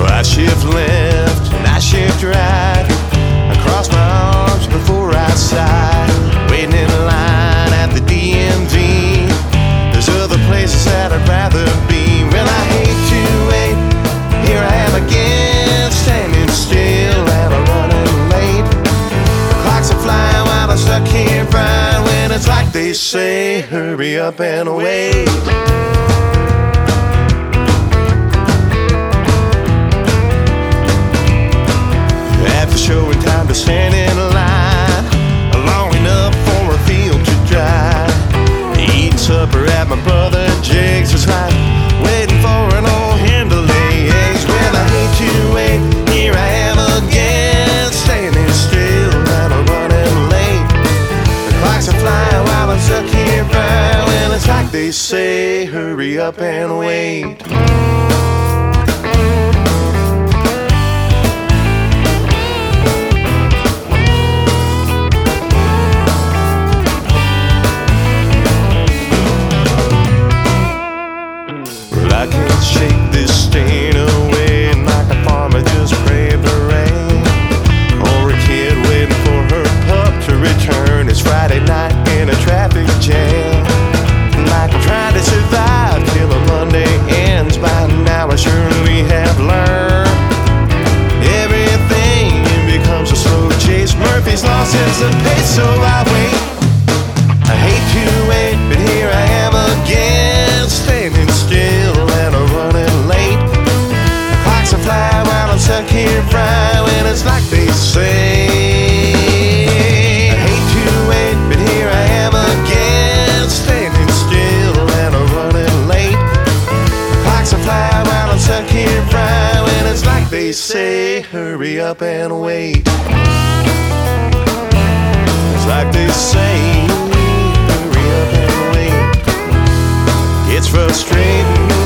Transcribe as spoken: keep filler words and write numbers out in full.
I shift left and I shift right. I cross my arms before I sigh. Waiting in line at the D M V. There's other places that I'd rather be. Well, I hate to wait. Here I am again, standing still and I'm running late. The clocks are flying while I'm stuck here crying. When it's like they say, hurry up and wait. Showing time to stand in line long enough for a field to dry. Eating supper at my brother Jake's is like waiting for an old hen to lay eggs. Well, I hate to wait. Here I am again, standing still and I'm running late. The clocks are flying while I'm stuck here crying. Well, it's like they say, hurry up and wait. I can't shake this stain away like a farmer just praying for rain, or a kid waiting for her pup to return. It's Friday night in a traffic jam, like I'm trying to survive till a Monday ends. By now I surely have learned everything becomes a slow chase. Murphy's Law sets the pace, so I wait. I hate to wait, but here I am again, standing still and I'm running late. The clocks are flying while I'm stuck here frying. When it's like they say, I hate to wait, but here I am again, standing still and I'm running late. The clocks are flying while I'm stuck here frying. When it's like they say, hurry up and wait. It's like they say, it's frustrating.